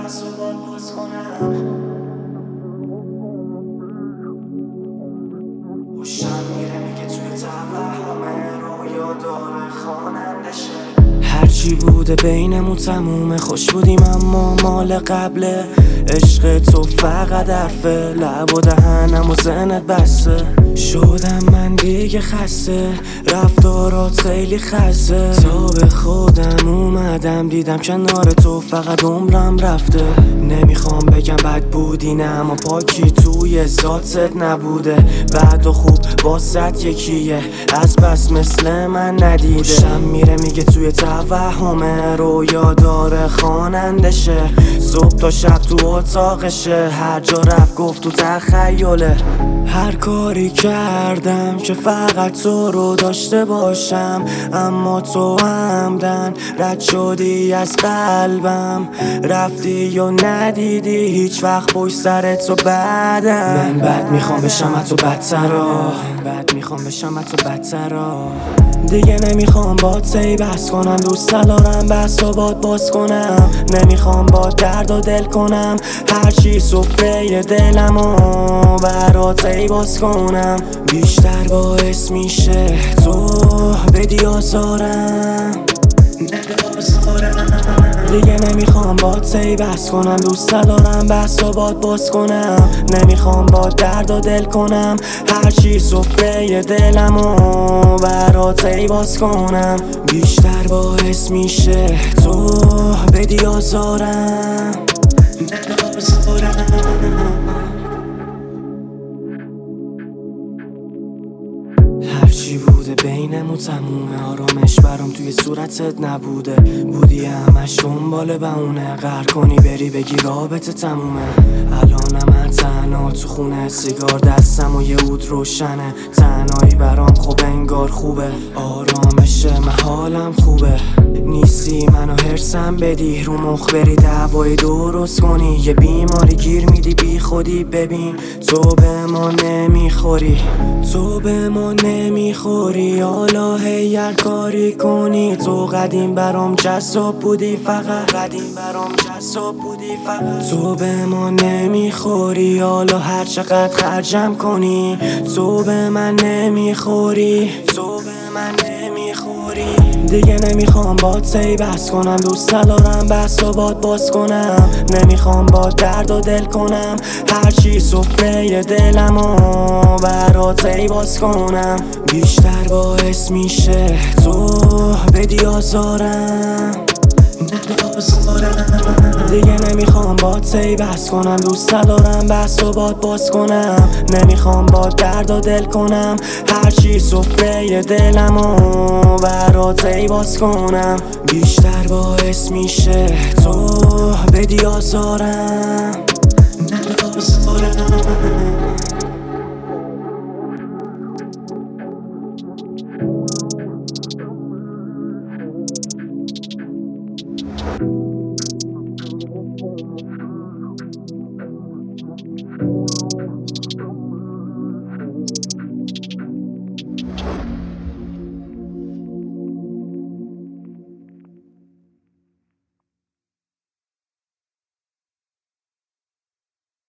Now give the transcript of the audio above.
بحث و باز کنم. خوشم میره میگه توی توهم رویا داره خواننده شه. هرچی بوده بینمون تمومه، خوش بودیم اما مال قبله. عشق تو فقط حرفه، لب و دهنم و ذهنت بسته. شدم من دیگه خسته، رفتارات خیلی خسته. تا به خودم اومدم دیدم کنار تو فقط عمرم رفته. نمیخوام بگم بد بودی نه، اما پاکی توی ذاتت نبوده. بعد و خوب واسط یکیه، از بس مثل من ندیده. شم میره میگه توی توهمه رویا داره خواننده شه. صبح تا شب تو اتاقشه، هر جا رفت گفت تو تخیله. هر کاری کردم که فقط تو رو داشته باشم، اما تو عمدن رد شدی از قلبم. رفتی و ندیدی هیچ وقت پشت سرت و بعدم. من بد میخوام بشم تو بدترا، بد میخوام بشم تو بدترا. دیگه نمیخوام با تی بحث کنم، دوست دارم بحث و باز کنم. نمیخوام با درد و دل کنم، هرچی سفره دلمو برات ای باز کنم. بیشتر باعث میشه تو بدی آزارم. دیگه نمیخوام با تی بحث کنم، دوست دارم بحث و باز کنم. نمیخوام با درد و دل کنم، هرچی سفره دلمو برات ای باز کنم. بیشتر باعث میشه تو بدی آزارم. هرچی بوده بینمون تمومه، آرامش برام توی صورتت نبوده. بودی همش دنبال بهونه، قهر کنی بری بگی رابطه تمومه. الانم من تنها تو خونه، سیگار دستم و یه عود روشنه. تنهایی برام خوب انگار خوبه، آرامشه من حالم خوبه. نیستی منو هرسم بدی، رو مخ بری دعوایی درست کنی. یه بیماری گیر میدی بی خودی، ببین تو به ما نمیخوری. تو به ما نمیخوری، حالا هی هر کاری کنی. تو قدیم برام جذاب بودی، فقط قدیم برام جذاب بودی فقط. تو به ما نمیخوری، حالا هر چقدر خرجم کنی. تو به من نمیخوری، تو به من نمیخوری. دیگه نمیخوام با تی بحث کنم، دوست دارم بحث و باز کنم. نمیخوام با درد و دل کنم، هرچی سفره دلمو برات ای باز کنم. بیشتر باعث میشه تو بدی آزارم. دیگه نمیخوام با تی بحث کنم، دوست دارم بحث و باز کنم. نمیخوام با درد و دل کنم، هرچی سفره دلمو برات ای باز کنم. بیشتر باعث میشه تو بدی آزارم.